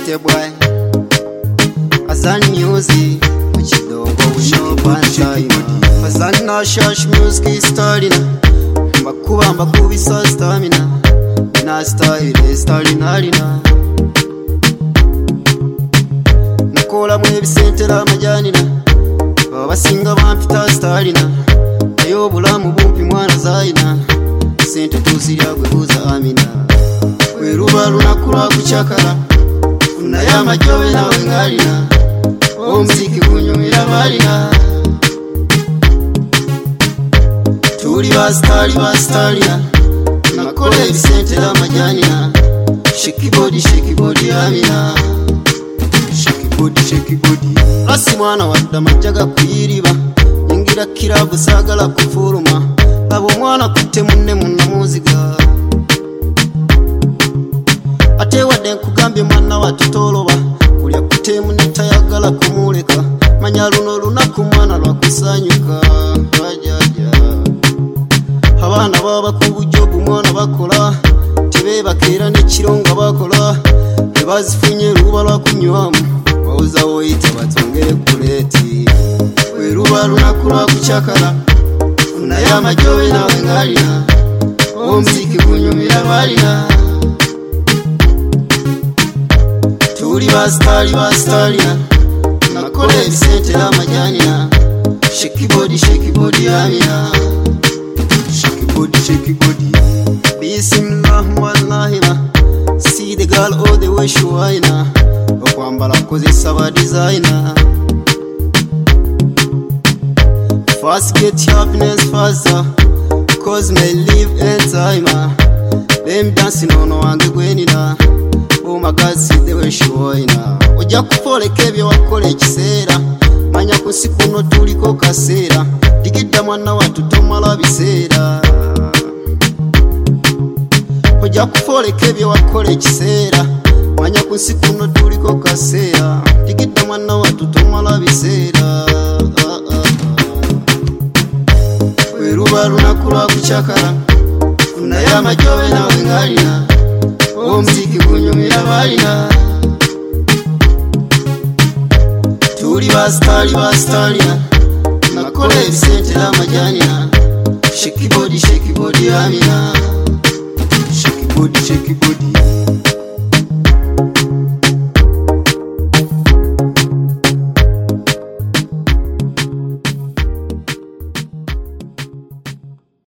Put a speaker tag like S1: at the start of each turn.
S1: City boy Azan music Chidongo we no time Azan na shash music starting Mbakuba bisa stamina Na style starting arina Nakola mwe bisente la majanina Babasinga bampita starina Ayo bulamu bumpi mwana zaina Sente tuzirya gwebuza amina Weruba lunakula kuchakala Kuna ya majowe na wengalina Omziki kunyumira balina Tuli bastalina Nakola ebisente la majanina Shake body amina Shake body Rasi mwana wadda majaga kuyiriba Nyingira kirabu sagala kufuruma Labo mwana kute munne munna muziga Ate wadde nkugambye mwana watutoloba Kulya kute munne tayagala kumuleka Manya luno lunaku mwana lwakusanyuka Wajaja Abana baba kubujobu mwana bakola Tebebakera nekironga bakola Tebazifunye luba lwakunywamu Wauza woyita batongere kuleti Weruba lunaku lwakuchakala Kuna ya majowe na wengalina Omziki kunyumira balina Tuli bastalina Nakola ebisente la majanina Shake body amina Shake body Bismillahirrahmanirrahim See the girl all the way shuwaina Okwambala kozesa ba designer First get happiness faster Cause may live and timer Them dancing on wange gwenina Oh my God see the way shuwaina Oja kupole kebyo wakole ekisera Manya kusikuno tuliko kasera Digida mwana watu tomala bisera Oja kupole kebyo wakole ekisera Manya kusikuno tuliko kasera Digida mwana watu tomala bisera Weruba lunaku lwakuchakala Kuna ya majowe na wengalina Omziki kunyumira balina Tuli bastalina Nakola ebisente la majanina Shake body amina Shake body